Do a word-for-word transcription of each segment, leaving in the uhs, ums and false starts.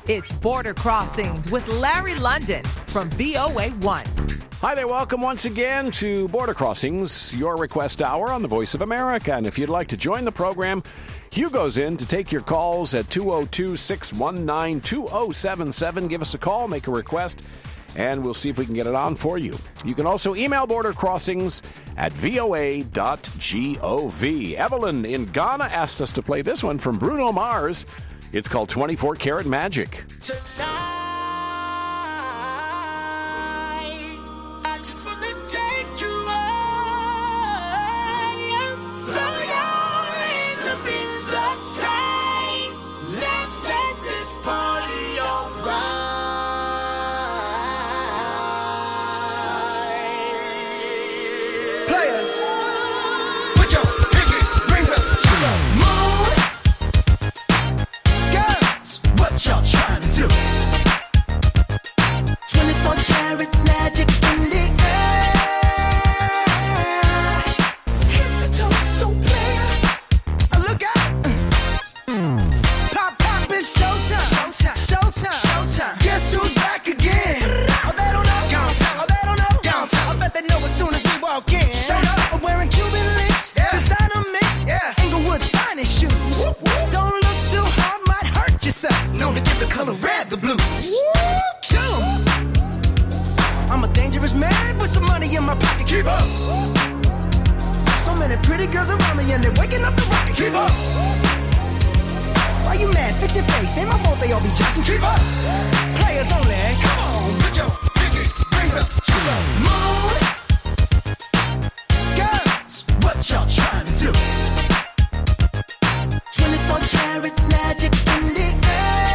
It's Border Crossings with Larry London from V O A one. Hi there, welcome once again to Border Crossings, your request hour on the Voice of America. And if you'd like to join the program, Hugo's in to take your calls at two oh two, six one nine, two oh seven seven. Give us a call, make a request, and we'll see if we can get it on for you. You can also email Border Crossings at v o a dot gov. Evelyn in Ghana asked us to play this one from Bruno Mars. It's called twenty-four Karat Magic. Y'all trying to do twenty-four karat magic in the air. Head to toe, so clear. Look out. Pop, pop, it's showtime. Showtime, showtime, showtime. Guess who's back again? Oh, they don't know. Downtown. Oh, they don't know. Downtown. I bet they know as soon as we walk in. Shut up. I'm wearing Cuban links. Yeah. Designer mix. Yeah. Inglewood's finest shoes. Whoop, whoop. Don't look too hard, might hurt yourself. Known to give the color red the blues. I'm a dangerous man with some money in my pocket. Keep up. So many pretty girls around me and they're waking up the rocket. Keep up. Why you mad? Fix your face. Ain't my fault they all be jocking. Keep up. Players only. Come on, put your pinky rings up to the moon. Girls, what y'all trying to do? twenty-four karat magic in the air.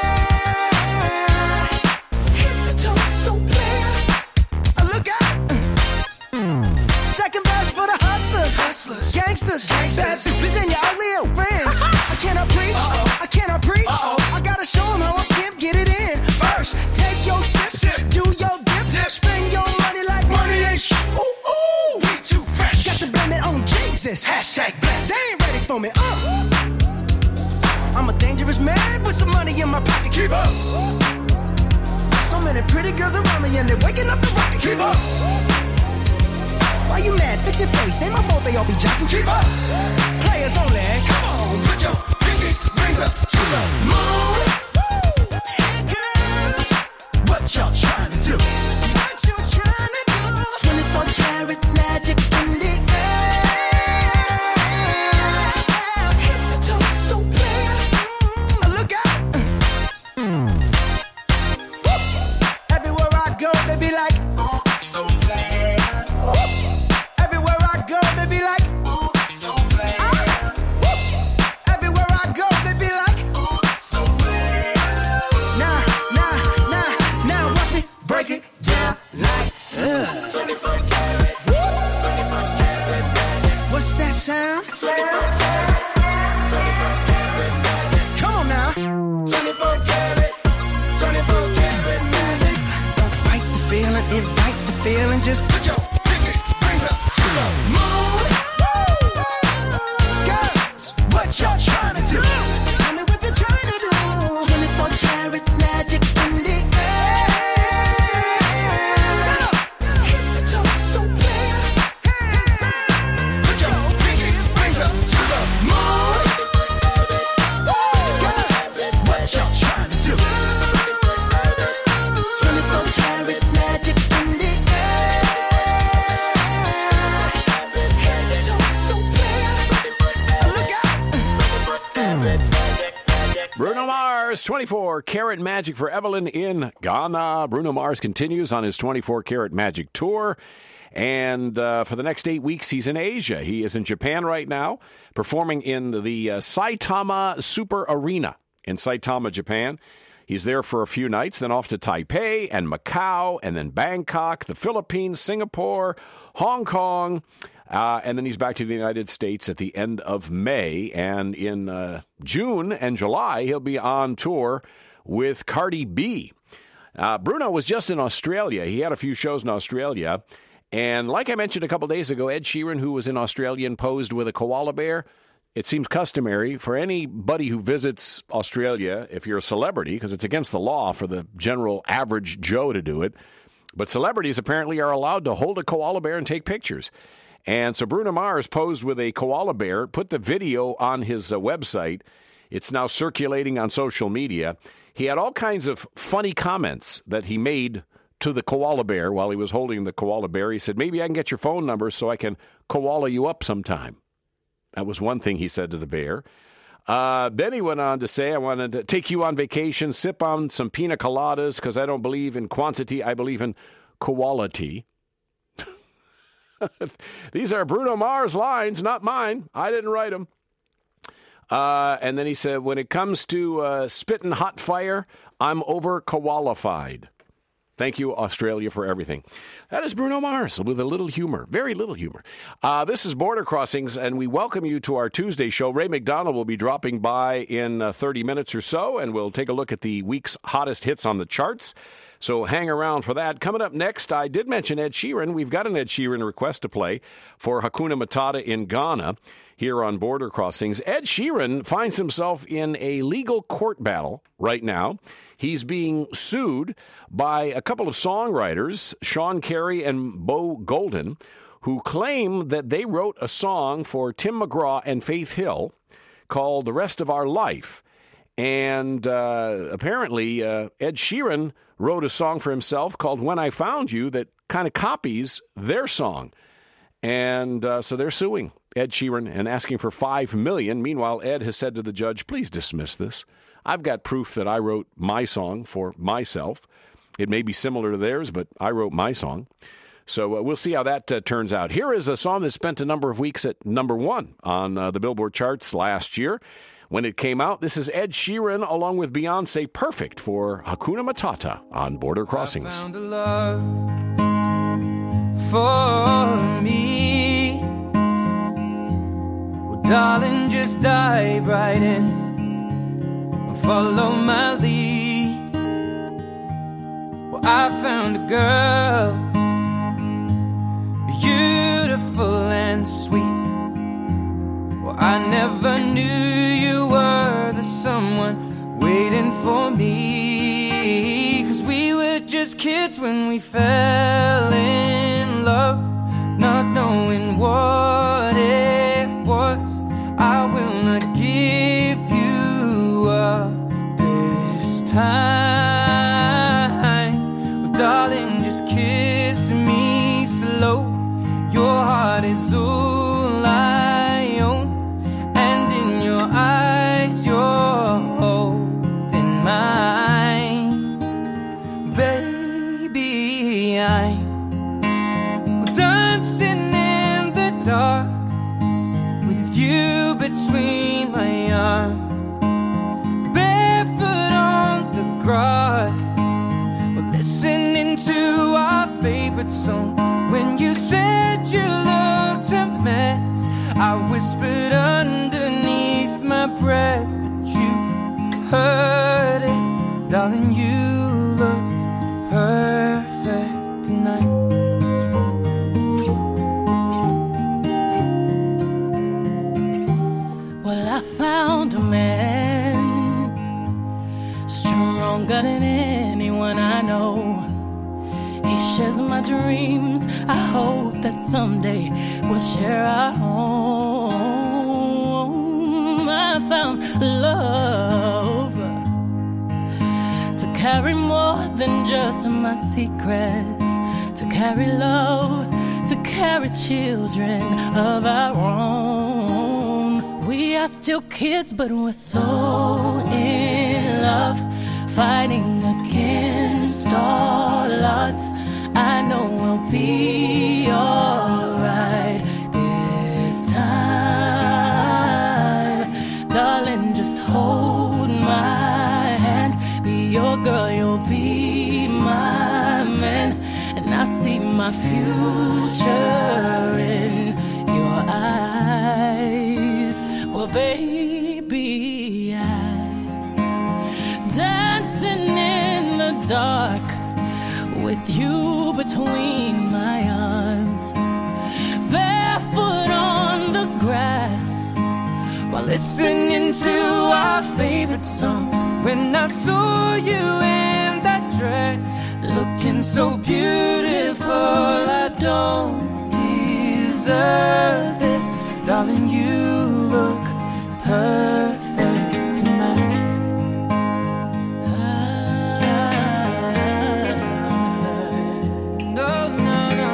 Head to toe, so clear. Look out. Second verse for the hustlers, hustlers. Gangsters, gangsters. Bad bitches and your ugly old friends. I cannot preach, Uh-oh. I cannot preach. Uh-oh. I gotta show them how I can get it in. First, take your sip, sip. Do your dip, dip, spend your money like money ain't sh- Ooh, ooh, we too fresh. Got to blame it on Jesus. Hashtag blessed. They ain't ready for me, uh. I'm a dangerous man with some money in my pocket. Keep up. So many pretty girls around me and they're waking up the rocket. Keep up. Why you mad? Fix your face. Ain't my fault they all be jocking. Keep up. Players only. Come on, put your pinky rings up to the moon. Hey girls, what y'all trying to do? What you trying to do? twenty-four karat magic in the air. Head to toe, so clear. Look out. Everywhere I go, they be like, oh, so bad. Everywhere I go, they be like, oh, so bad. Everywhere I go, they be like, oh, so bad. Nah, nah, nah, now watch me break it down like, uh. twenty-four karat, twenty-four karat magic. What's that sound? Sound, sound, sound. Come on now. twenty-four karat, twenty-four karat magic. Don't fight the feeling, invite the feeling. Just put your pinky rings up to the moon. Girls, what y'all trying to do? Tell me what you're trying to do. twenty-four karat magic in the air. Head to toe, so clear. Put your pinky rings up to the moon. Girls, what y'all trying to do? twenty-four karat magic in the air. Head to toe, so clear. Look out. Bruno Mars, twenty-four Karat Magic for Evelyn in Ghana. Bruno Mars continues on his twenty-four Karat Magic tour. And uh, for the next eight weeks, he's in Asia. He is in Japan right now, performing in the uh, Saitama Super Arena in Saitama, Japan. He's there for a few nights, then off to Taipei and Macau, and then Bangkok, the Philippines, Singapore, Hong Kong, uh, and then he's back to the United States at the end of May. And in uh, June and July, he'll be on tour with Cardi B. Uh, Bruno was just in Australia. He had a few shows in Australia. And like I mentioned a couple days ago, Ed Sheeran, who was in Australia and posed with a koala bear, it seems customary for anybody who visits Australia, if you're a celebrity, because it's against the law for the general average Joe to do it, but celebrities apparently are allowed to hold a koala bear and take pictures. And so Bruno Mars posed with a koala bear, put the video on his uh, website. It's now circulating on social media. He had all kinds of funny comments that he made to the koala bear while he was holding the koala bear. He said, maybe I can get your phone number so I can koala you up sometime. That was one thing he said to the bear. Uh, then he went on to say, I wanted to take you on vacation, sip on some pina coladas, because I don't believe in quantity, I believe in quality. These are Bruno Mars lines, not mine. I didn't write them. Uh, and then he said, when it comes to uh, spitting hot fire, I'm over-koalified. Thank you, Australia, for everything. That is Bruno Mars with a little humor, very little humor. Uh, this is Border Crossings, and we welcome you to our Tuesday show. Ray McDonald will be dropping by in uh, thirty minutes or so, and we'll take a look at the week's hottest hits on the charts. So hang around for that. Coming up next, I did mention Ed Sheeran. We've got an Ed Sheeran request to play for Hakuna Matata in Ghana here on Border Crossings. Ed Sheeran finds himself in a legal court battle right now. He's being sued by a couple of songwriters, Sean Carey and Bo Golden, who claim that they wrote a song for Tim McGraw and Faith Hill called The Rest of Our Life. And uh, apparently uh, Ed Sheeran wrote a song for himself called When I Found You that kind of copies their song. And uh, so they're suing Ed Sheeran and asking for five million dollars. Meanwhile, Ed has said to the judge, please dismiss this. I've got proof that I wrote my song for myself. It may be similar to theirs, but I wrote my song. So uh, we'll see how that uh, turns out. Here is a song that spent a number of weeks at number one on uh, the Billboard charts last year. When it came out, this is Ed Sheeran along with Beyonce, Perfect for Hakuna Matata on Border Crossings. I found a love for me. Well, darling, just dive right in. Follow my lead. Well, I found a girl, beautiful and sweet. Well, I never knew you were the someone waiting for me. 'Cause we were just kids when we fell in love, not knowing what it was. I will not give you up this time. Well, darling, just kiss me slow. Your heart is all I own, and in your eyes you're holding mine. Baby, I'm dancing in the dark with you between my arms, barefoot on the grass. We're listening to our favorite song. When you said you looked a mess, I whispered underneath my breath, but you heard it. Darling, you look perfect tonight. Well, I found a man stronger than anyone I know. He shares my dreams. I hope that someday we'll share our home. I found love to carry more than just my secrets, to carry love, to carry children of our own. We are still kids, but we're so in love, fighting against all odds. I know we'll be alright this time. Darling, just hold my hand. Be your girl, you'll be my man. And I see my future in your eyes. Well, baby, I'm dancing in the dark with you between my arms, barefoot on the grass. while listening to our favorite song. When I saw you in that dress, looking so beautiful, I don't deserve this. Darling, you look perfect tonight. No, no, no.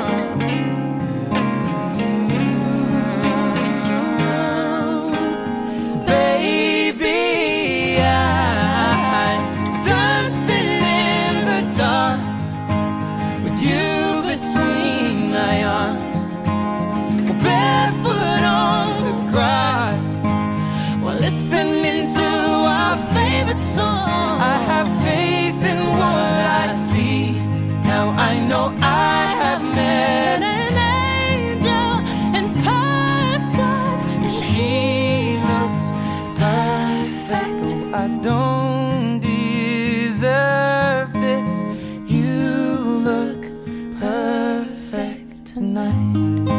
Baby, I'm dancing in the dark with you between my arms, barefoot on the grass, while listening to our favorite song. I have faith in what I see. Now I know I have met an angel in person, and she looks perfect. I don't deserve this. You look perfect tonight.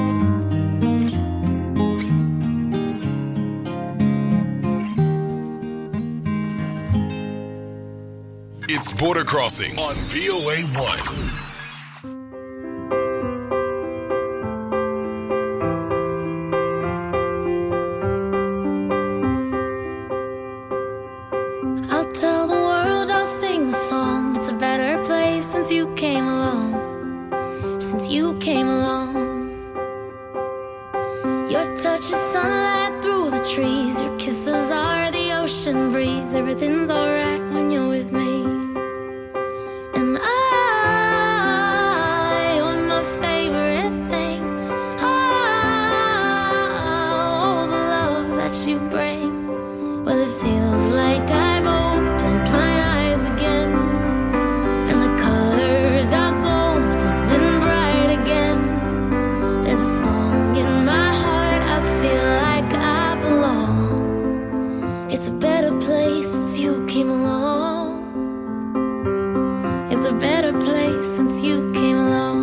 It's Border Crossings on V O A one. I'll tell the world, I'll sing the song. It's a better place since you came along. Since you came along. Your touch is sunlight through the trees. Your kisses are the ocean breeze. Everything's alright when you're with me. And I, you're my favorite thing. Oh, the love that you bring. Well, it feels like I've opened my eyes again, and the colors are golden and bright again. There's a song in my heart, I feel like I belong. It's a better place since you came along. It's a better place since you came along.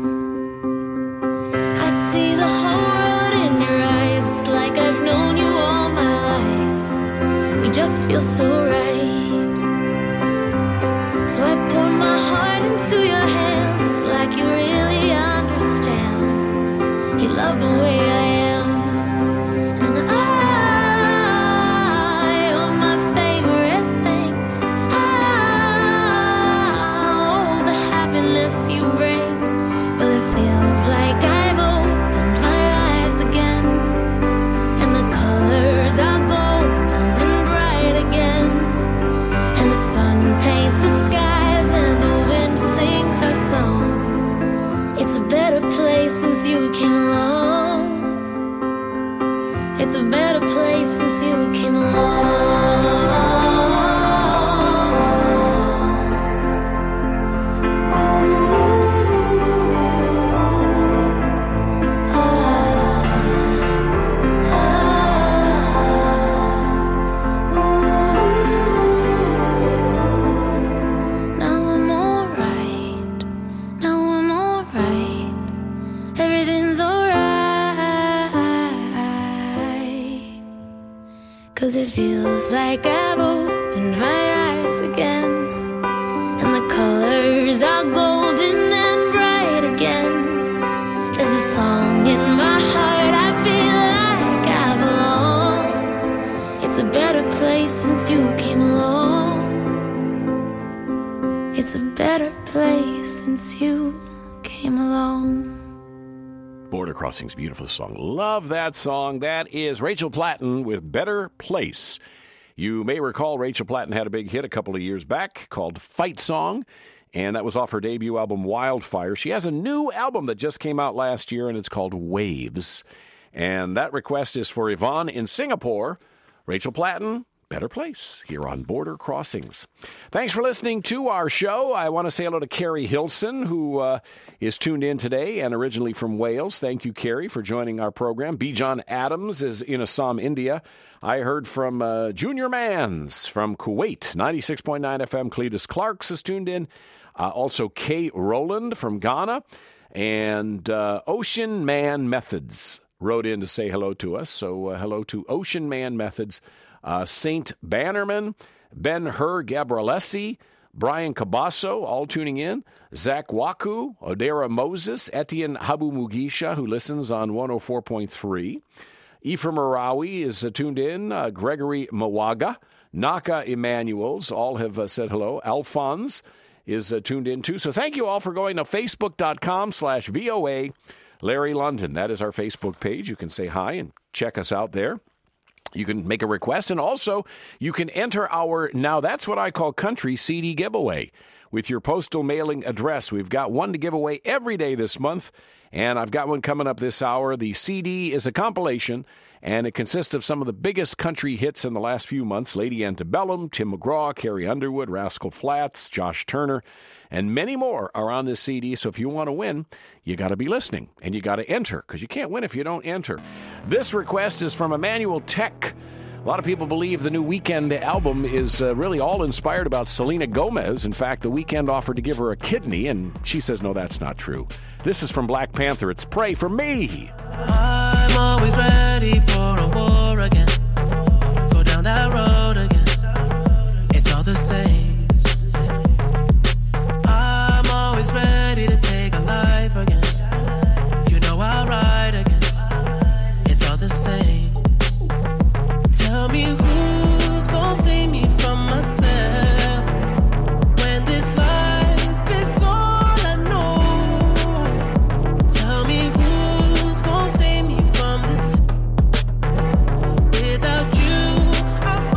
I see the whole world in your eyes. It's like I've known you all my life. We just feel so right. So I pour my heart into your hands. It's like you really understand. You love the way I am. And I, you're my favorite thing. Oh, the happiness you bring. Well, it feels like I've opened my eyes again, and the colors are golden and bright again. And the sun paints the skies and the wind sings her song. It's a better place since you came along. It's a better place since you came along. Now I'm alright. Now I'm alright. Everything's alright. 'Cause it feels like I've opened my eyes again, and the colors are golden and bright again. There's a song in my heart, I feel like I belong. It's a better place since you came along. It's a better place since you came along. Border Crossings, beautiful song. Love that song. That is Rachel Platten with Better Place. You may recall Rachel Platten had a big hit a couple of years back called Fight Song, and that was off her debut album Wildfire. She has a new album that just came out last year, and it's called Waves. And that request is for Yvonne in Singapore. Rachel Platten, Better Place, here on Border Crossings. Thanks for listening to our show. I want to say hello to Carrie Hilson, who uh, is tuned in today and originally from Wales. Thank you, Carrie, for joining our program. B. John Adams is in Assam, India. I heard from uh, Junior Mans from Kuwait, ninety-six point nine F M. Cletus Clarks is tuned in. Uh, also, Kay Rowland from Ghana. And uh, Ocean Man Methods wrote in to say hello to us. So uh, hello to Ocean Man Methods, uh, Saint Bannerman, Ben-Hur Gabrielesi, Brian Cabasso, all tuning in. Zach Waku, Odera Moses, Etienne Habu Mugisha, who listens on one oh four point three. Ephraim Arawi is uh, tuned in. Uh, Gregory Mawaga, Naka Emanuels, all have uh, said hello. Alphonse is uh, tuned in too. So thank you all for going to facebook.com slash VOA Larry London. That is our Facebook page. You can say hi and check us out there. You can make a request, and also you can enter our Now That's What I Call Country C D giveaway with your postal mailing address. We've got one to give away every day this month, and I've got one coming up this hour. The C D is a compilation, and it consists of some of the biggest country hits in the last few months. Lady Antebellum, Tim McGraw, Carrie Underwood, Rascal Flatts, Josh Turner, and many more are on this C D. So if you want to win, you got to be listening, and you got to enter, because you can't win if you don't enter. This request is from Emmanuel Tech. A lot of people believe the new Weeknd album is uh, really all inspired about Selena Gomez. In fact, the Weeknd offered to give her a kidney, and she says, no, that's not true. This is from Black Panther. It's Pray For Me. I'm always ready for a war again. Go down that road again. It's all the same. I'm always ready to take a life again. You know I'll ride again. It's all the same. Tell me who's gonna save me from myself when this life is all I know. Tell me who's gonna save me from this. Without you, I'm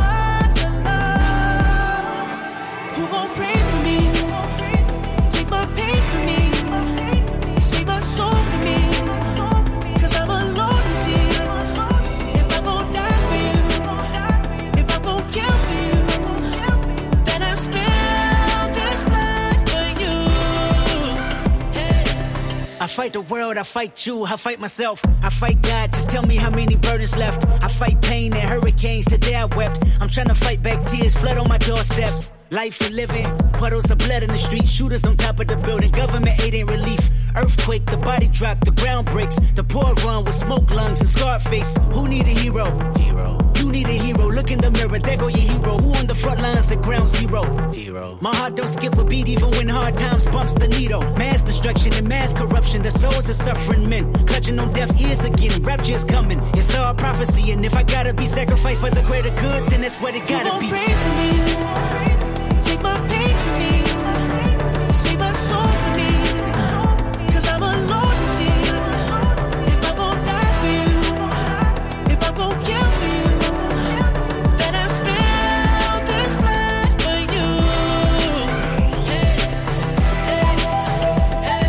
alone. Who gon' pray for me? Take my pain for me. Save my soul for me. Cause I'm alone, you see. If I'm gon' die for you, if I'm gon' kill for you, then I spill this blood for you. Hey. I fight the world, I fight you, I fight myself, I fight God, just tell me how many burdens left. I fight pain and hurricanes, today I wept. I'm trying to fight back tears, flood on my doorsteps. Life we living, puddles of blood in the street, shooters on top of the building, government aid ain't relief. Earthquake, the body drop, the ground breaks, the poor run with smoke lungs and scarred face. Who need a hero? Hero. You need a hero, look in the mirror, there go your hero. Who on the front lines at ground zero? Hero. My heart don't skip a beat even when hard times bumps the needle. Mass destruction and mass corruption, the souls of suffering men, clutching on deaf ears again, rapture's coming. It's all prophecy, and if I gotta be sacrificed for the greater good, then that's what it gotta You gon' be. pray for me. Take my pain for me. Save my soul for me. Cause I'm alone, you see. If I'm gon' die for you, if I'm gon' kill for you, then I spill this blood for you. Hey, hey, hey.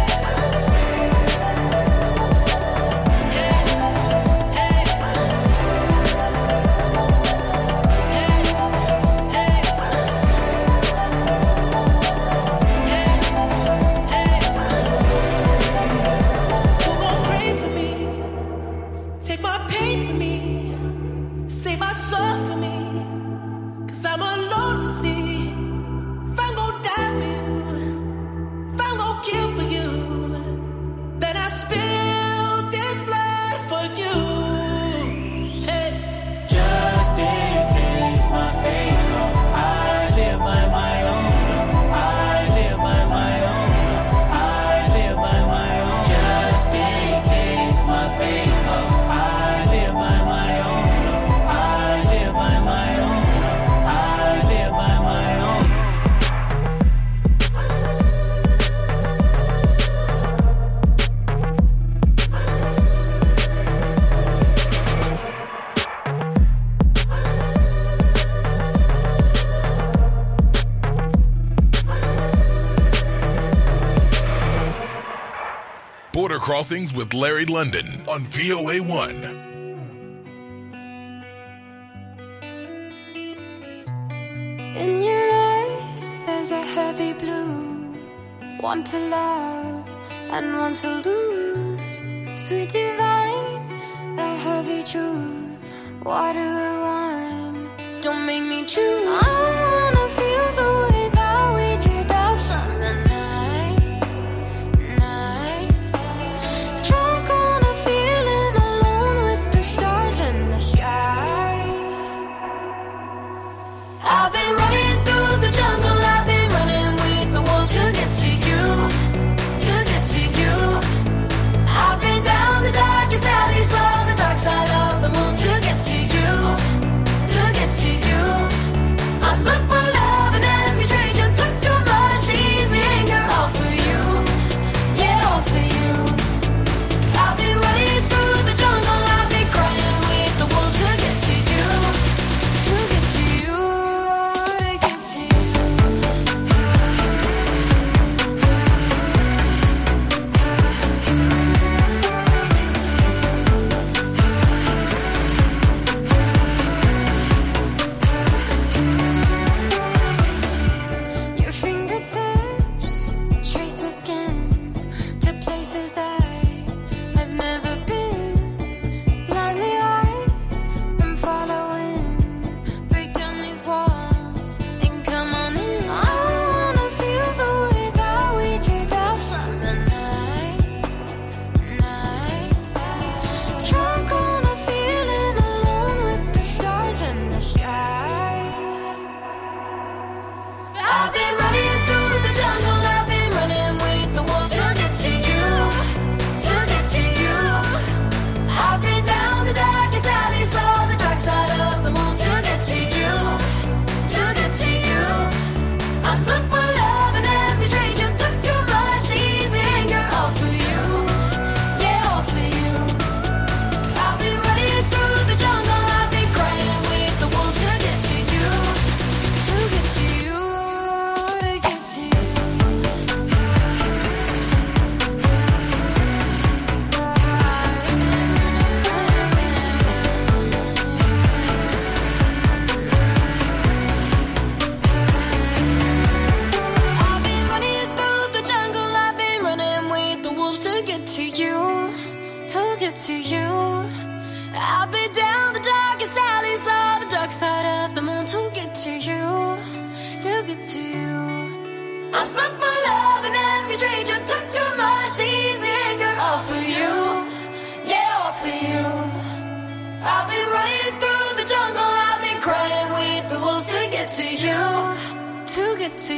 Who gon' pray for me? Take my pain for me. Save my soul for me. Cause I'm alone, you see. If I'm gon' die for you, if I'm gon' kill for you, then I spill this blood for you. Hey. Just in case my fate come, I live by my own law. I live by my own law. I live by my own. Just in case my fate come, I live by my own law. I live by my own law. I live by my own. Border Crossings with Larry London on V O A one. In your eyes, there's a heavy blue. One to love and one to lose. Sweet divine, the heavy truth. Water or wine, don't make me choose. I wanna feel the way that we did that summer night. Night. Drunk on a feeling alone to you. I fuck for love and every stranger took too much easy anger. All for you, yeah, all for you. I've been running through the jungle, I've been crying with the wolves to get to you, to get to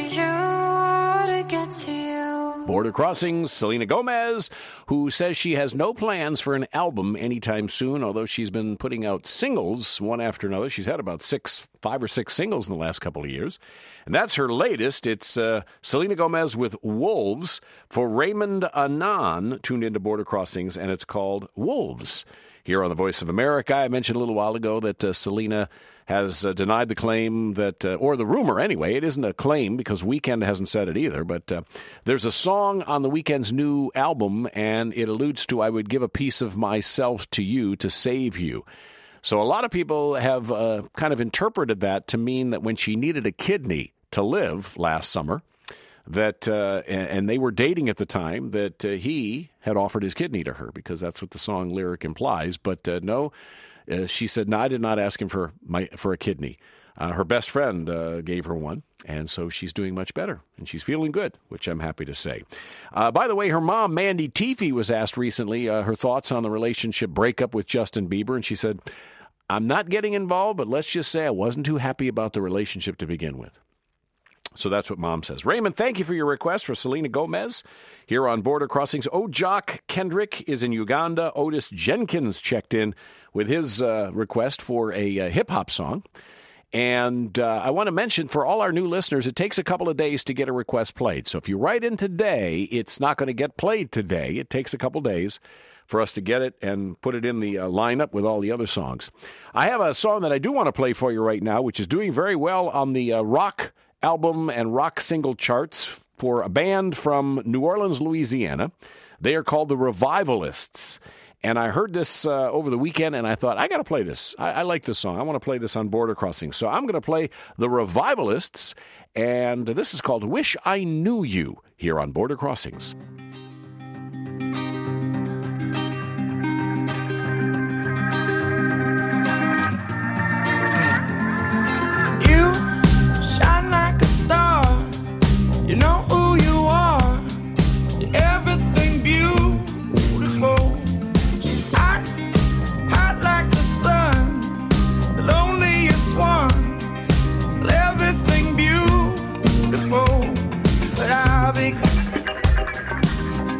you, to get to you. Border Crossings, Selena Gomez, who says she has no plans for an album anytime soon, although she's been putting out singles one after another. She's had about six, five or six singles in the last couple of years. And that's her latest. It's uh, Selena Gomez with Wolves for Raymond Annan, tuned into Border Crossings, and it's called Wolves. Here on the Voice of America, I mentioned a little while ago that uh, Selena has uh, denied the claim that, uh, or the rumor anyway, it isn't a claim because Weeknd hasn't said it either, but uh, there's a song on the Weeknd's new album, and it alludes to, I would give a piece of myself to you to save you. So a lot of people have uh, kind of interpreted that to mean that when she needed a kidney to live last summer, that uh, and they were dating at the time, that uh, he had offered his kidney to her, because that's what the song lyric implies. But uh, no, uh, she said, no, I did not ask him for my for a kidney. Uh, her best friend uh, gave her one, and so she's doing much better, and she's feeling good, which I'm happy to say. Uh, by the way, her mom, Mandy Teefey, was asked recently uh, her thoughts on the relationship breakup with Justin Bieber, and she said, I'm not getting involved, but let's just say I wasn't too happy about the relationship to begin with. So that's what Mom says. Raymond, thank you for your request for Selena Gomez here on Border Crossings. Ojak Kendrick is in Uganda. Otis Jenkins checked in with his uh, request for a uh, hip-hop song. And uh, I want to mention, for all our new listeners, it takes a couple of days to get a request played. So if you write in today, it's not going to get played today. It takes a couple days for us to get it and put it in the uh, lineup with all the other songs. I have a song that I do want to play for you right now, which is doing very well on the uh, rock album and rock single charts for a band from New Orleans, Louisiana. They are called the Revivalists. And I heard this uh, over the weekend, and I thought, I got to play this. I, I like this song. I want to play this on Border Crossing. So I'm going to play the Revivalists, and this is called Wish I Knew You here on Border Crossings. You know who you are. You're everything beautiful. She's hot, hot like the sun, the loneliest one. Still everything beautiful. But I'll be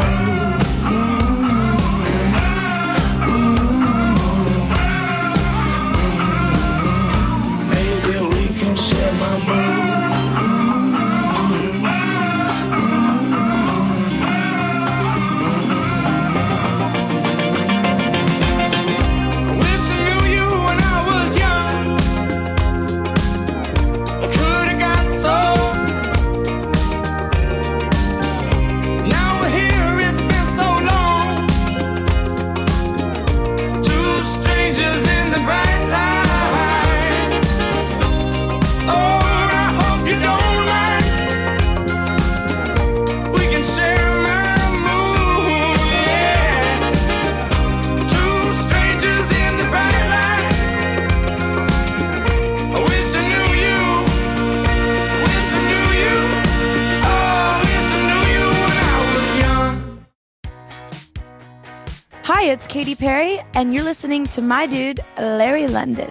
Hi, it's Katy Perry, and you're listening to my dude, Larry London.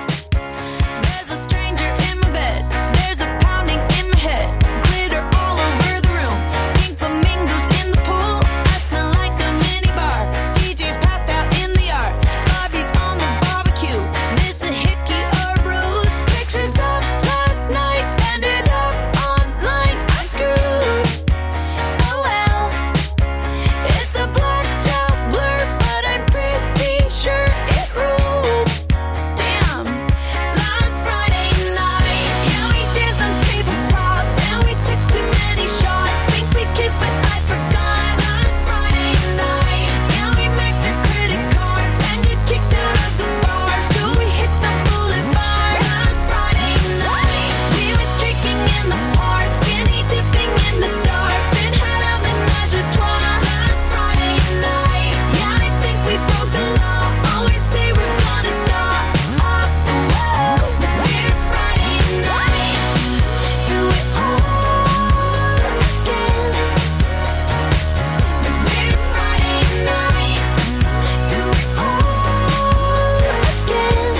There's a stranger in my bed. There's a pounding in my head. Glitter all over the room. Pink flamingos in the pool. I smell like a mini bar. D J's passed out in the yard. Bobby's on the barbecue. This a hickey or a bruise. Pictures of last night ended up online. I'm screwed. Oh well. It's a blacked out blur, but I'm pretty sure it ruled. Damn. Last Friday night, yeah, we danced on tabletops, and we took too many shots. Think we kissed, but I forgot. Last Friday night, yeah, we maxed our credit cards and get kicked out of the bar, so we hit the boulevard. Last Friday night, we went streaking in the park, skinny dipping in the dark, then had a menage a trois. Last Friday night, yeah, I think we broke the law. Always say we're gonna stop. Oh, whoa. Here's Friday night. Do it all again. Here's Friday night. Do it all again.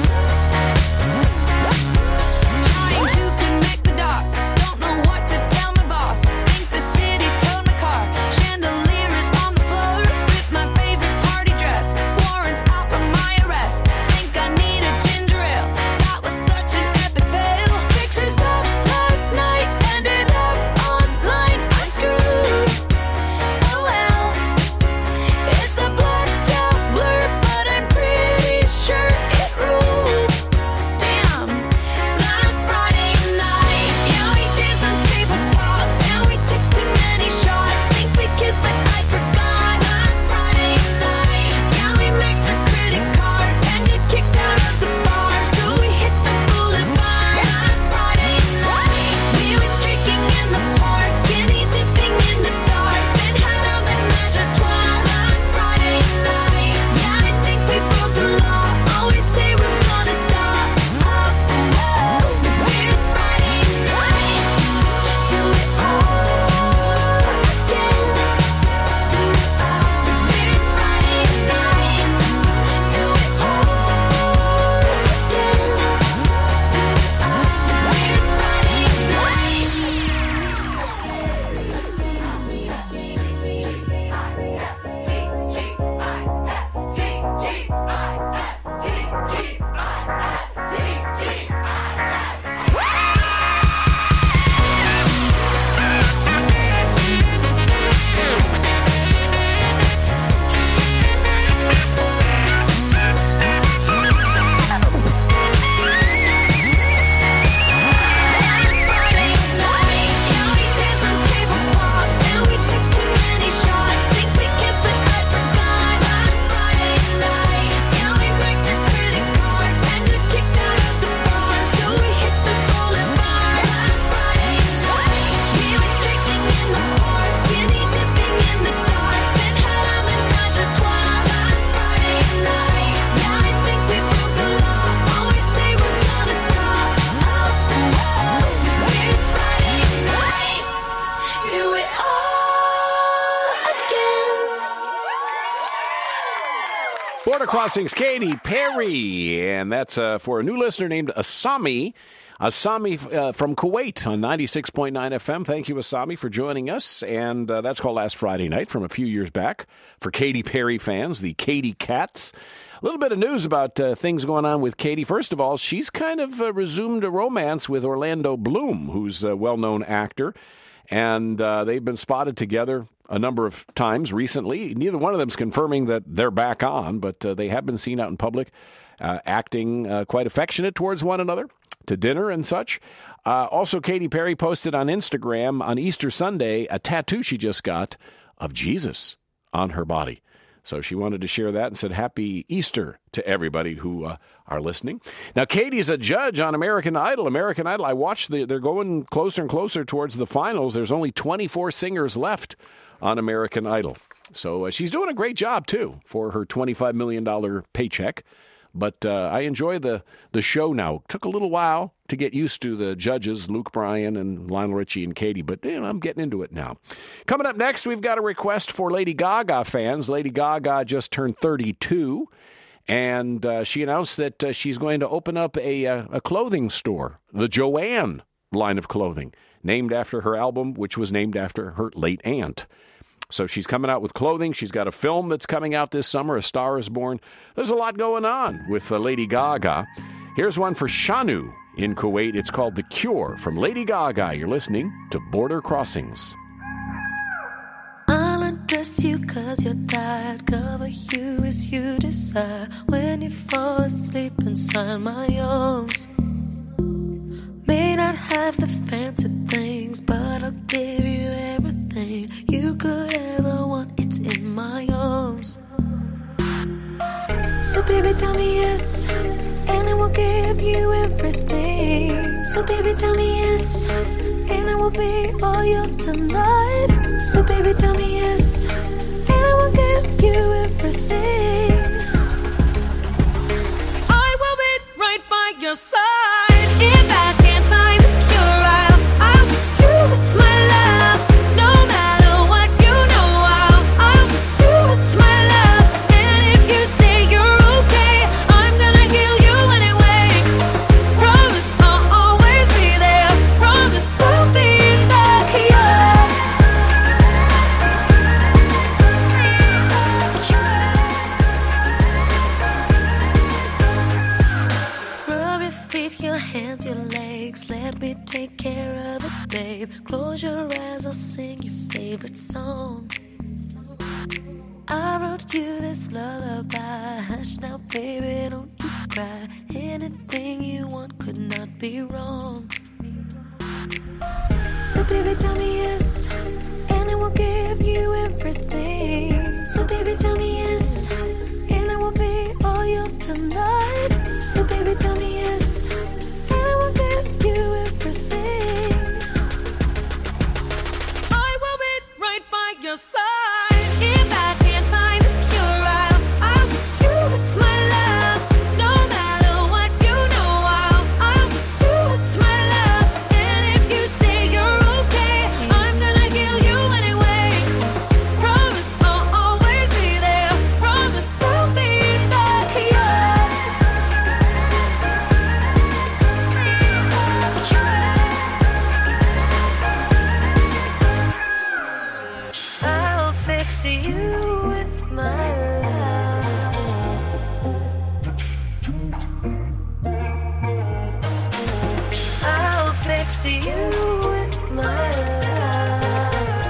Trying to connect the dots. Don't know what to tell my boss. Think the city towed my car. Chandelier is on the floor. With my favorite party dress. Warrants out for my arrest. Think I need a ginger ale. That was such an epic fail. Pictures of last night ended up online. I'm screwed. Oh well. It's a blacked out blur, but I'm pretty sure it ruled. Damn. Last Friday night, yeah, we danced on tabletops, and we took too many shots. Think we kissed, but I forgot. Last Friday night, yeah, we maxed our credit cards and get kicked out of the bar, so we hit the boulevard. Last Friday night, we went streaking in the park, skinny dipping in the dark, then had a menage a trois. Last Friday night, yeah, I think we broke the law. Always say we're gonna stop. Oh, whoa. Here's Friday night. Do it all again. Do it all. Here's Friday night. Do it all again. Do it all. Here's Border Crossings, Katy Perry. And that's uh, for a new listener named Asami Asami uh, from Kuwait on ninety-six point nine F M. Thank you, Asami, for joining us. And uh, that's called Last Friday Night from a few years back. For Katy Perry fans, the Katy Cats. A little bit of news about uh, things going on with Katy. First of all, she's kind of uh, resumed a romance with Orlando Bloom, who's a well-known actor. And uh, they've been spotted together a number of times recently. Neither one of them is confirming that they're back on, but uh, they have been seen out in public uh, acting uh, quite affectionate towards one another, to dinner and such. Uh, also, Katy Perry posted on Instagram on Easter Sunday a tattoo she just got of Jesus on her body. So she wanted to share that and said, Happy Easter to everybody who uh, are listening. Now, Katie's a judge on American Idol. American Idol, I watched, the, they're going closer and closer towards the finals. There's only twenty-four singers left on American Idol. So uh, she's doing a great job, too, for her twenty-five million dollars paycheck. But uh, I enjoy the, the show now. Took a little while to get used to the judges, Luke Bryan and Lionel Richie and Katie, but you know, I'm getting into it now. Coming up next, we've got a request for Lady Gaga fans. Lady Gaga just turned thirty-two, and uh, she announced that uh, she's going to open up a, uh, a clothing store, the Joanne line of clothing, named after her album, which was named after her late aunt. So she's coming out with clothing. She's got a film that's coming out this summer, A Star is Born. There's a lot going on with uh, Lady Gaga. Here's one for Shanu in Kuwait. It's called The Cure from Lady Gaga. You're listening to Border Crossings. I'll undress you cause you're tired, cover you as you desire. When you fall asleep inside my arms, may not have the fancy things, but I'll give you everything you could ever want. It's in my arms. So baby, tell me yes, and I will give you everything. So baby, tell me yes, and I will be all yours tonight. So baby, tell me yes, and I will give you everything. I will be right by your side. If I can't find the cure, I'll, I'll fix you with my love. No matter what, you know I'll, I'll fix you with my love. And if you say you're okay, I'm gonna heal you anyway. Promise I'll always be there. Promise I'll be the cure. Rub your feet, your hands, your legs. Let me take care of it, babe. Close your eyes, I'll sing your favorite song. I wrote you this lullaby. Hush now, baby, don't you cry. Anything you want could not be wrong. So baby, tell me yes, and I will give you everything. So baby, tell me yes, and I will be all yours tonight. So baby, tell me yes, and I will give you everything. I will be right by your side. If I can't find the cure, I'll, I'll fix you with my love. No matter what, you know I'll, I'll fix you with my love. And if you say you're okay, I'm gonna heal you anyway. Promise I'll always be there. Promise I'll be the cure. I'll fix you with my love. I'll fix you with my love.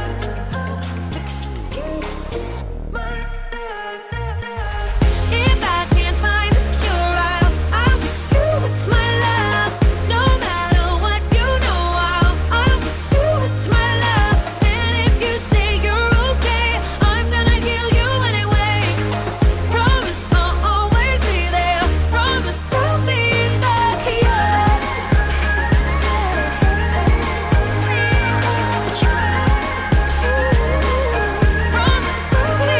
If I can't find the cure, I'll, I'll fix you with my love. No matter what, you know I'll, I'll fix you with my love. And if you say you're okay, I'm gonna heal you anyway. Promise I'll always be there. Promise I'll be the cure. Promise I'll be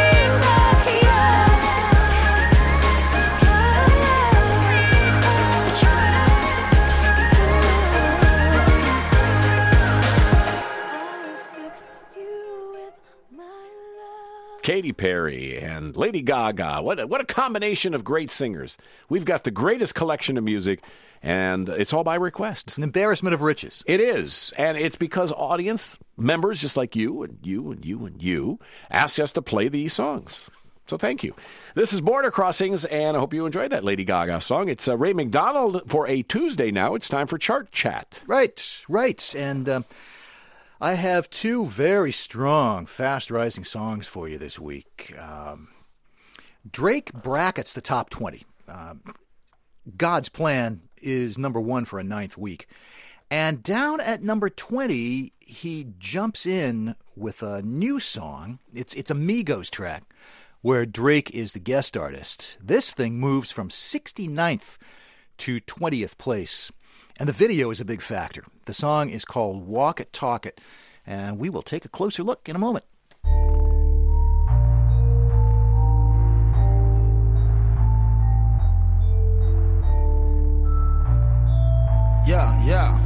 I'll fix you with my love. Katy Perry and Lady Gaga. What a, what a combination of great singers. We've got the greatest collection of music, And it's all by request. It's an embarrassment of riches. It is. And it's because audience members just like you and you and you and you asked us to play these songs. So thank you. This is Border Crossings, and I hope you enjoyed that Lady Gaga song. It's uh, Ray McDonald for a Tuesday now. It's time for Chart Chat. Right, right. And um, I have two very strong, fast-rising songs for you this week. Um, Drake brackets the top twenty. Um, God's Plan is number one for a ninth week. And down at number twenty, he jumps in with a new song. It's it's a Migos track where Drake is the guest artist. This thing moves from sixty-ninth to twentieth place. And the video is a big factor. The song is called Walk It, Talk It. And we will take a closer look in a moment. Yeah, yeah.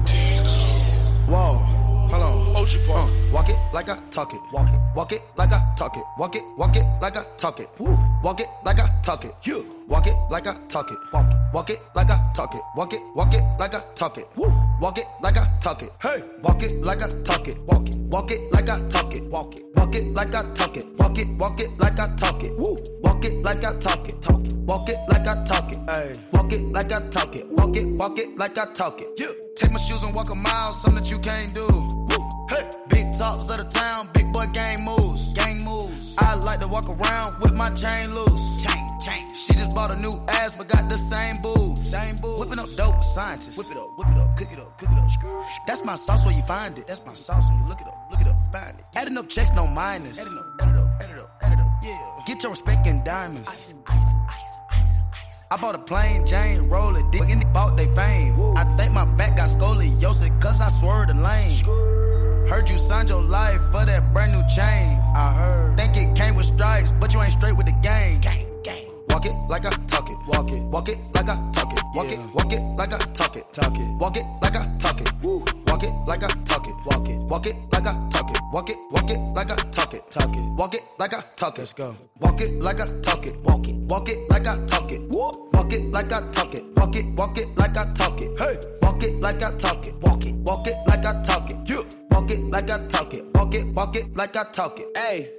Whoa, hold on. Uh, walk it like I talk it. Walk it. Walk it like I talk it. Walk it. Walk it like I talk it. Woo. Walk it like I talk it. You. Walk it like I talk it. Walk it. Walk it like I talk it. Walk it. Walk it like I talk it. Woo. Walk it like I talk it. Hey. Walk it like I talk it. Walk it. Walk it like I talk it. Walk it. Walk it like I talk it. Walk it. Walk it like I talk it. Woo. Walk it like I talk it. Talk it. Walk it like I talk it. Hey. Walk it like I talk it. Walk it. Walk it like I talk it. Yeah. Take my shoes and walk a mile, something that you can't do. Woo. Hey. Big talks of the town, big boy gang moves. Gang moves. I like to walk around with my chain loose. Chain, chain. She just bought a new ass, but got the same boobs. Same boobs. Whipping up dope scientists. Whip it up, whip it up, cook it up, cook it up. That's my sauce where you find it. That's my sauce when you look it up, look it up, find it. Adding up checks, no minus. Adding up, add it up, add it up, add it up. Yeah. Get your respect in diamonds. Ice, ice, ice, ice, ice. I bought a plain Jane, roll it, dick, and they bought they fame. Woo. I think my back got scoliosis, cause I swerved the lane. Skrr. Heard you signed your life for that brand new chain. I heard. Think it came with stripes, but you ain't straight with the game. Gang, gang. Walk it like I talk it. Walk it. Walk it like I talk it. Walk yeah. it. Walk it like I talk it. Talk it. Walk it like I talk it. Woo. Walk it like I talk it. Walk it. Walk it like I talk it. Walk it. Walk it like I talk it. Talk it. Walk it like I talk it. Let's go. Walk it like I talk it. Walk it. Walk it like I talk it. Woo. Walk it like I talk it. Walk it. Walk it like I talk it. Hey. Walk it like I talk it. Walk it. Walk it like I talk it. You. Walk it like I talk it. Walk it. Walk it like I talk it. Hey.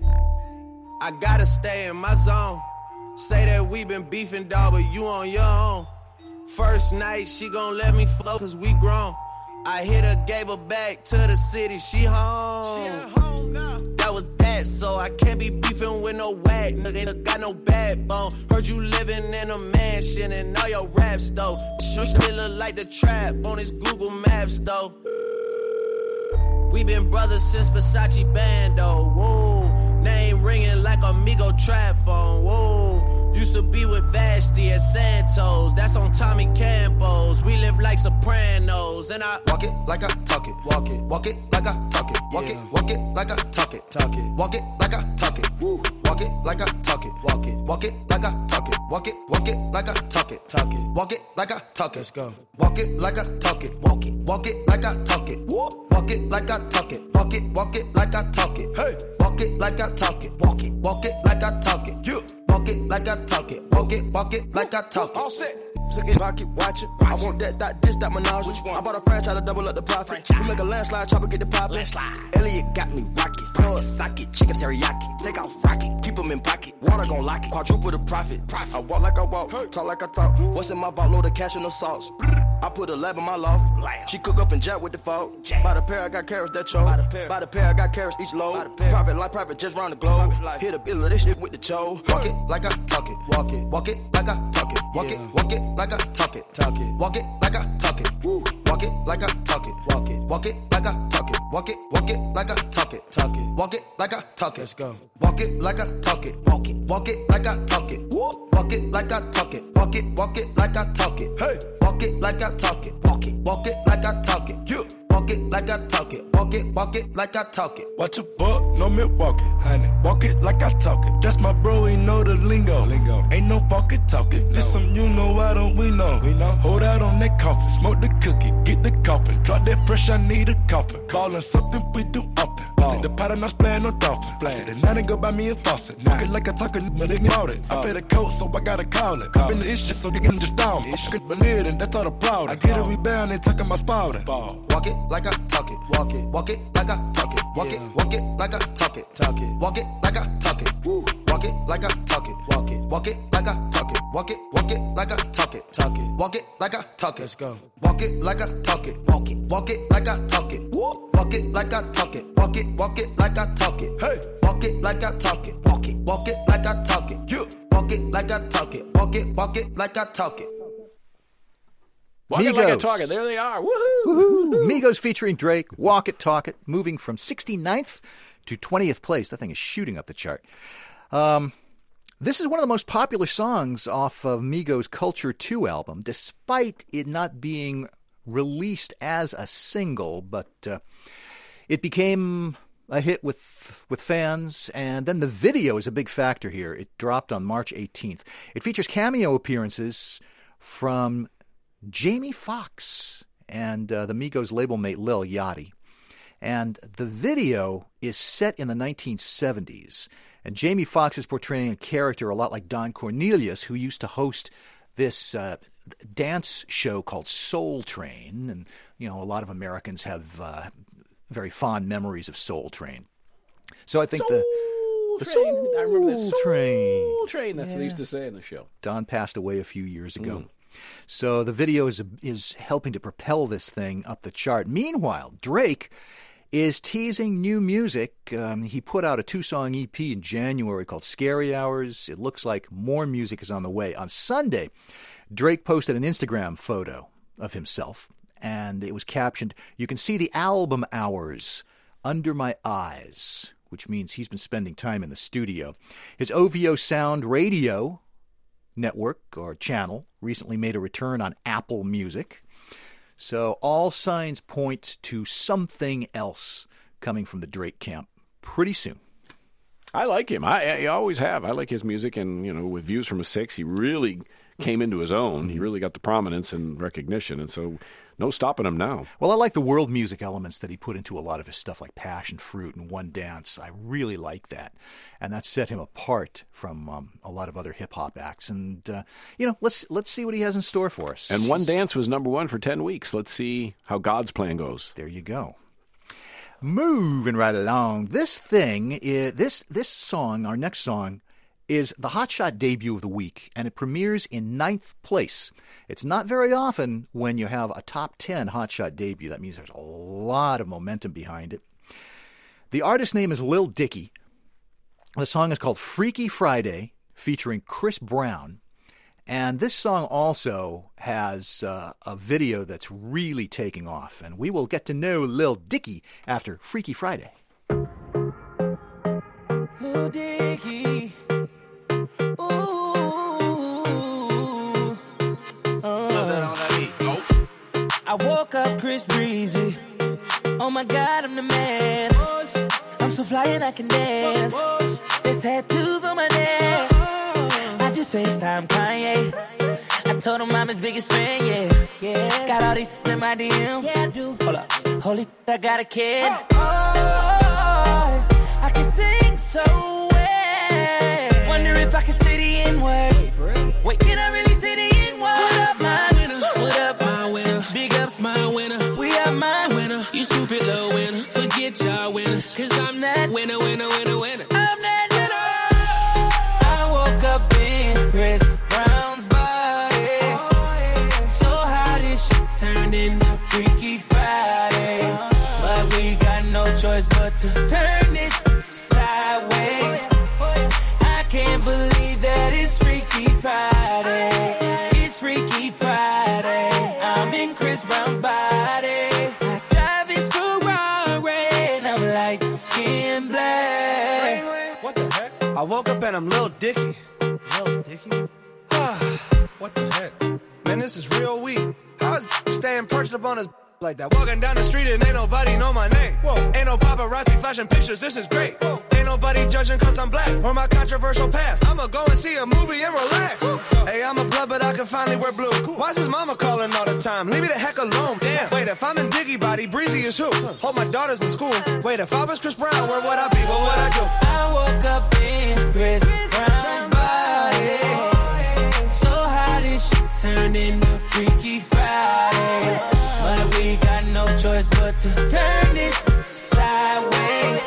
I gotta stay in my zone. Say that we been beefing, dog, but you on your own. First night, she gon' let me flow, cause we grown. I hit her, gave her back to the city, she home. She at home now. That was that, so I can't be beefing with no whack. Nigga ain't got no backbone. Heard you living in a mansion and all your raps, though. Sure still look like the trap on his Google Maps, though. We been brothers since Versace Bando, whoa. Name ringing like Amigo trap phone, whoa. Used to be with Vashti at Santos, that's on Tommy Campos. We live like Sopranos, and I walk it like I talk it, walk it, walk it like I talk it, walk yeah. it, walk it like I talk it, talk it, walk it like I talk it, woo. Walk it like I talk it, walk it, walk it like I talk it, walk it, walk it like I talk it, talk it, walk it like I talk it. Let's go. Walk it like I talk it, walk it, walk it like I talk it, woo. Walk it like I talk it, walk it, walk it like I talk it, hey. Walk it like I talk it, walk it, walk it like I talk it, you. Walk it like I talk it, walk it, walk it like I talk it. All set. Sick it, rock it, watch it. I want that, that, this, that menage. Which one? I bought a franchise to double up the profit. We make a landslide, chopper get the poppin'. Elliot got me rocket. Plug socket, chicken teriyaki. Take off rocket, keep them in pocket. Water gon' lock it, quadruple the profit. profit. I walk like I walk, hey. Talk like I talk. What's in my vault, load of cash and the sauce. I put a lab in my loft. She cook up and jack with the fault. By the pair, I got carrots that choke. By the pair, By the pair I got carrots each load. Private life, private just round the globe. Hit a bill of this shit with the cho. Walk it like I talk it. Walk it. Walk it like I talk it. Walk yeah. it. Walk it like I talk it. Talk it. Walk it like I talk it. Woo. Walk it like I talk it. Walk it. Walk it like I talk it. Walk it. Walk it like I talk it. Talk it. Walk it like I talk it. Let's go. Walk it like I talk it. Walk it. Walk it like I talk it. Woo. Walk it like I talk it. Walk it. Walk it like I talk it. Hey. Walk it like I talk it. Walk it. Walk it like I talk it. You. Walk it like I talk it. Walk it. Walk it like I talk it. Watch a buck, no Milwaukee, honey. Walk it like I talk it. That's my bro, he know the lingo. Lingo. Ain't no walk it talking. No. This some you know, why don't we know? We know. Hold out on that coffin, smoke the cookie, get the coffin. Drop that fresh, I need a coffin. Ballin' something we do often. Ballin'. I take the pot and I splash no dolphin. I take the night and go buy me a faucet. Walk it like a talker, but they bought it. I pay the coat, so I gotta call it. Cop in the issue, so they can just down. I couldn't believe it, and that's all the proud. I get a rebound, they talking my spouting. Walk it like I talk it. Walk it. Walk it like I talk it. Walk it. Walk it like I talk it. Talk it. Walk it like I talk it. Woo. Walk it like I talk it. Walk it. Walk it like I talk it. Walk it. Walk it like I talk it. Talk it. Walk it like I talk it. Let's go. Walk it like I talk it. Walk it. Walk it like I talk it. Woo. Walk it like I talk it. Walk it. Walk it like I talk it. Hey. Walk it like I talk it. Walk it. Walk it like I talk it. You. Walk it like I talk it. Walk it. Walk it like I talk it. Walk it like I talk it. There they are. Woohoo! Woohoo! Migos featuring Drake, Walk It, Talk It, moving from sixty-ninth to twentieth place. That thing is shooting up the chart. Um, this is one of the most popular songs off of Migos' Culture two album, despite it not being released as a single, but uh, it became a hit with with fans, and then the video is a big factor here. It dropped on March eighteenth. It features cameo appearances from Jamie Foxx and uh, the Migos label mate Lil Yachty. And the video is set in the nineteen seventies. And Jamie Foxx is portraying a character a lot like Don Cornelius, who used to host this uh, dance show called Soul Train. And, you know, a lot of Americans have uh, very fond memories of Soul Train. So I think Soul the, the Train. Soul I remember this. Soul Train. Train. That's Yeah. what they used to say in the show. Don passed away a few years ago. Mm. So the video is is helping to propel this thing up the chart. Meanwhile, Drake is teasing new music. Um, he put out a two-song E P in January called Scary Hours. It looks like more music is on the way. On Sunday, Drake posted an Instagram photo of himself, and it was captioned, "You can see the album hours under my eyes," which means he's been spending time in the studio. His O V O Sound Radio network or channel recently made a return on Apple Music. So all signs point to something else coming from the Drake camp pretty soon. I like him. I, I always have. I like his music, and you know, with Views from a Six, he really came into his own. He really got the prominence and recognition, and so no stopping him now. Well, I like the world music elements that he put into a lot of his stuff, like Passion Fruit and One Dance. I really like that, and that set him apart from um, a lot of other hip hop acts. And uh, you know, let's let's see what he has in store for us. And One Dance was number one for ten weeks. Let's see how God's plan goes. There you go. Moving right along, this thing is this this song. Our next song is the Hotshot debut of the week, and it premieres in ninth place. It's not very often when you have a top ten Hotshot debut. That means there's a lot of momentum behind it. The artist's name is Lil Dicky. The song is called Freaky Friday, featuring Chris Brown. And this song also has uh, a video that's really taking off. And we will get to know Lil Dicky after Freaky Friday. Lil Dicky. I woke up Chris Breezy. Oh my God, I'm the man. I'm so fly and I can dance. There's tattoos on my neck. I just FaceTime Kanye. I told him I'm his biggest fan, yeah. Yeah. Got all these in my D M. Yeah, I do. Hold up. Holy, I got a kid. Oh, I can sing so well. Wonder if I can say the N-word. Wait, can I really say the N-word? What up, my winner? What up, my winner? Big ups, my winner. We are my winner. You stupid little winner. Forget y'all winners. Cause I'm that winner, winner, winner, winner. I'm that winner. I woke up in Chris Brown's body. So how this shit turned into Freaky Friday. But we got no choice but to turn this sideways. I can't believe that it's Freaky Friday. It's Freaky Friday. I'm in Chris Brown's body. I drive his Ferrari and I'm like skin black. What the heck? I woke up and I'm Lil Dicky. Lil Dicky? What the heck? Man, this is real weak. I was staying perched up on his like that. Walking down the street and ain't nobody know my name. Whoa. Ain't no paparazzi flashing pictures, this is great. Whoa. Ain't nobody judging cause I'm black or my controversial past. I'ma go and see a movie and relax. Hey, I'm a blood, but I can finally wear blue. Why's his mama calling all the time? Leave me the heck alone. Damn. Wait, if I'm in Diggy Body, Breezy is who? Hope my daughter's in school. Wait, if I was Chris Brown, where would I be? What would I do? I woke up in Chris Brown's body. So how this shit turned into Freaky Friday. But we got no choice but to turn this sideways.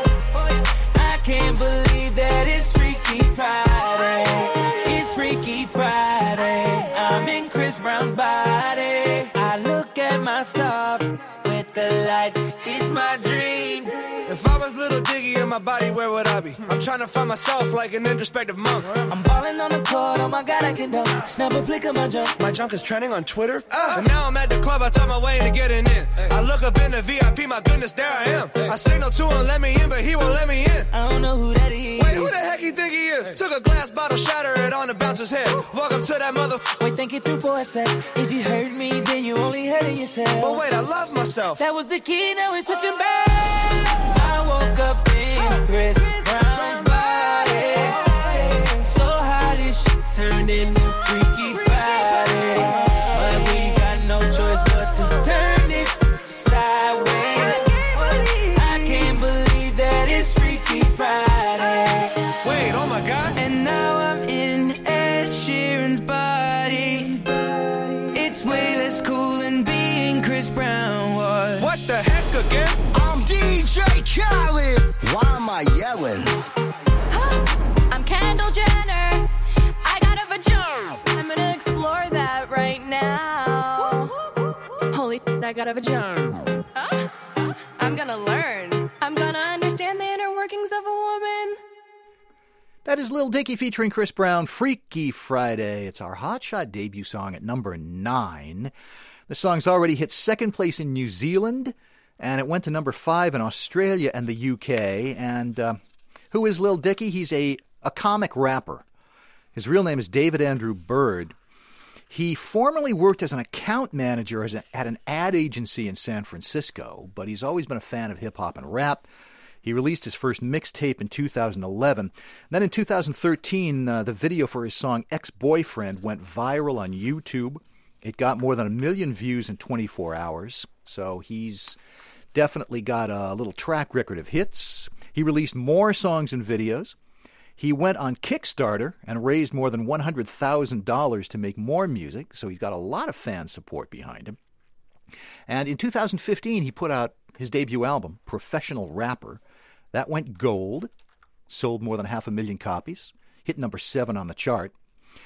I can't believe that it's Freaky Friday. It's Freaky Friday. I'm in Chris Brown's body. I look at myself with the light. It's my dream. If I was Little Diggy in my body, where would I be? I'm trying to find myself like an introspective monk. I'm balling on the court, oh my god, I can dunk. Snap a flick of my junk. My junk is trending on Twitter. Ah. And now I'm at the club, I talk my way into getting in. I look up in the V I P, my goodness, there I am. I signal to him, let me in, but he won't let me in. I don't know who that is. Wait, who the heck you think he is? Took a glass bottle, shatter it on the bouncer's head. Walk up to that mother. Wait, think it through for a sec. If you hurt me, then you only hurting yourself. But wait, I love myself. That was the key, now it's switching back. I woke up in Chris Brown's body. So how this shit turned into Freaky Friday. But we got no choice but to turn this sideways. I can't believe that it's Freaky Friday. Wait, oh my god. And now I'm in Ed Sheeran's body. It's way less cool than being Chris Brown was. What the heck again? I'm D J Khaled. Why am I yelling? Huh? I'm Kendall Jenner. I got a vagina. I'm gonna explore that right now. Holy shit, I got a vagina. Huh? I'm gonna learn. I'm gonna understand the inner workings of a woman. That is Lil Dicky featuring Chris Brown, Freaky Friday. It's our Hotshot debut song at number nine. The song's already hit second place in New Zealand, and it went to number five in Australia and the U K. And uh, who is Lil Dicky? He's a, a comic rapper. His real name is David Andrew Bird. He formerly worked as an account manager as a, at an ad agency in San Francisco, but he's always been a fan of hip-hop and rap. He released his first mixtape in two thousand eleven. Then in two thousand thirteen, uh, the video for his song Ex-Boyfriend went viral on YouTube. It got more than a million views in twenty-four hours. So he's definitely got a little track record of hits. He released more songs and videos. He went on Kickstarter and raised more than one hundred thousand dollars to make more music. So he's got a lot of fan support behind him. And in two thousand fifteen, he put out his debut album, Professional Rapper. That went gold, sold more than half a million copies, hit number seven on the chart.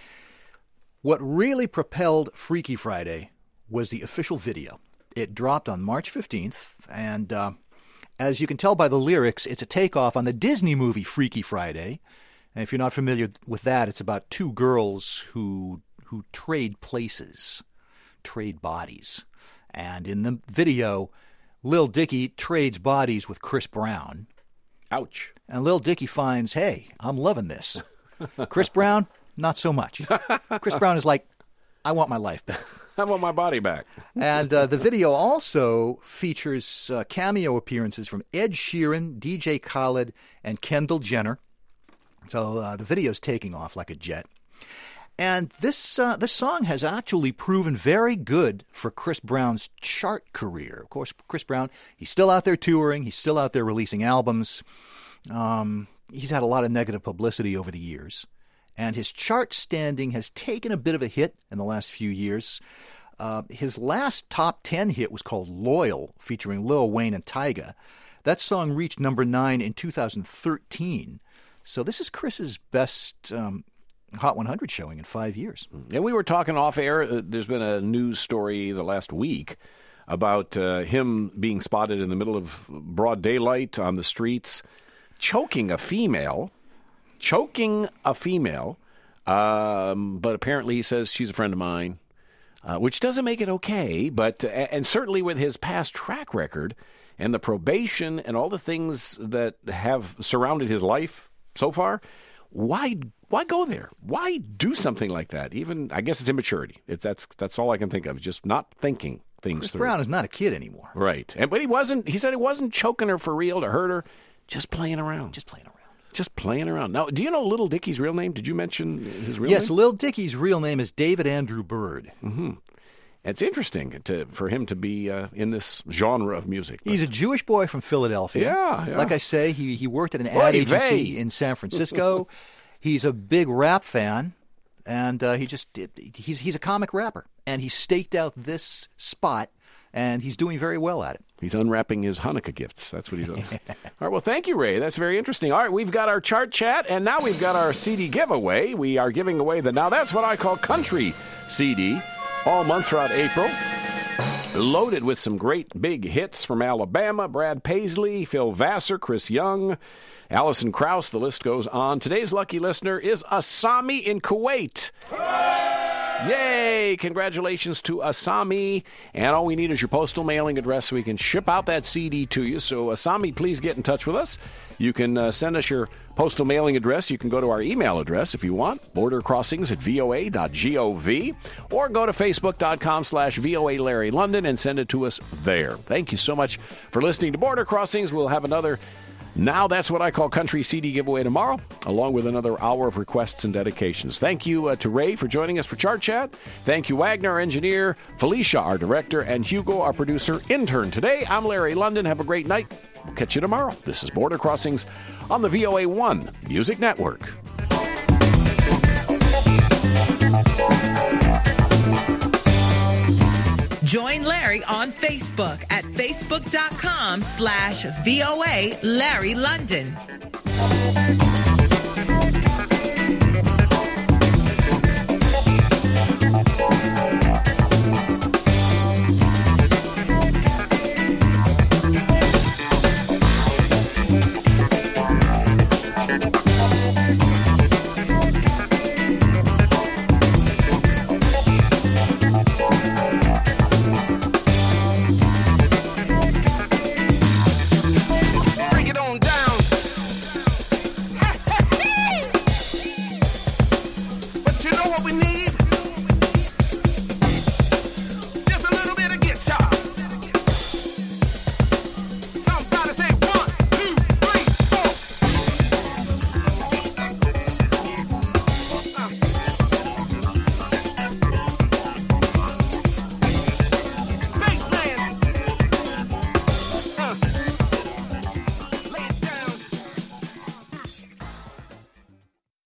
What really propelled Freaky Friday was the official video. It dropped on March fifteenth, and uh, as you can tell by the lyrics, it's a takeoff on the Disney movie Freaky Friday. And if you're not familiar with that, it's about two girls who who trade places, trade bodies. And in the video, Lil Dicky trades bodies with Chris Brown. Ouch. And Lil Dicky finds, hey, I'm loving this. Chris Brown, not so much. Chris Brown is like, I want my life back. I want my body back. And uh, the video also features uh, cameo appearances from Ed Sheeran, D J Khaled, and Kendall Jenner. So uh, the video's taking off like a jet. And this uh, this song has actually proven very good for Chris Brown's chart career. Of course, Chris Brown, he's still out there touring. He's still out there releasing albums. Um, he's had a lot of negative publicity over the years. And his chart standing has taken a bit of a hit in the last few years. Uh, his last top ten hit was called Loyal, featuring Lil Wayne and Tyga. That song reached number nine in two thousand thirteen. So this is Chris's best um, Hot one hundred showing in five years. And we were talking off air. Uh, there's been a news story the last week about uh, him being spotted in the middle of broad daylight on the streets, choking a female, choking a female. Um, but apparently he says she's a friend of mine, uh, which doesn't make it okay. But uh, and certainly with his past track record and the probation and all the things that have surrounded his life so far, why why go there? Why do something like that? Even, I guess it's immaturity. It, that's that's all I can think of, just not thinking things Chris through. Brown is not a kid anymore. Right. And but he wasn't, he said he wasn't choking her for real to hurt her, just playing around. Just playing around. just playing around. Now, do you know Little Dicky's real name? Did you mention his real yes, name? Yes, Lil Dicky's real name is David Andrew Bird. Mm-hmm. It's interesting to, for him to be uh, in this genre of music. He's a Jewish boy from Philadelphia. Yeah, yeah. Like I say, he, he worked at an Oy ad agency vey. in San Francisco. He's a big rap fan, and uh, he just did, he's he's a comic rapper, and he staked out this spot, and he's doing very well at it. He's unwrapping his Hanukkah gifts. That's what he's on. All right, well, thank you, Ray. That's very interesting. All right, we've got our chart chat, and now we've got our C D giveaway. We are giving away the Now That's What I Call Country C D all month throughout April. Loaded with some great big hits from Alabama, Brad Paisley, Phil Vassar, Chris Young, Alison Krauss. The list goes on. Today's lucky listener is Asami in Kuwait. Yay! Congratulations to Asami. And all we need is your postal mailing address so we can ship out that C D to you. So, Asami, please get in touch with us. You can uh, send us your postal mailing address. You can go to our email address if you want, border crossings at voa dot gov, or go to facebook.com slash VOA Larry London and send it to us there. Thank you so much for listening to Border Crossings. We'll have another Now That's What I Call Country C D giveaway tomorrow, along with another hour of requests and dedications. Thank you uh, to Ray for joining us for Chart Chat. Thank you, Wagner, our engineer, Felicia, our director, and Hugo, our producer intern. Today, I'm Larry London. Have a great night. We'll catch you tomorrow. This is Border Crossings on the V O A one Music Network. Join Larry on Facebook at facebook.com slash VOA Larry London.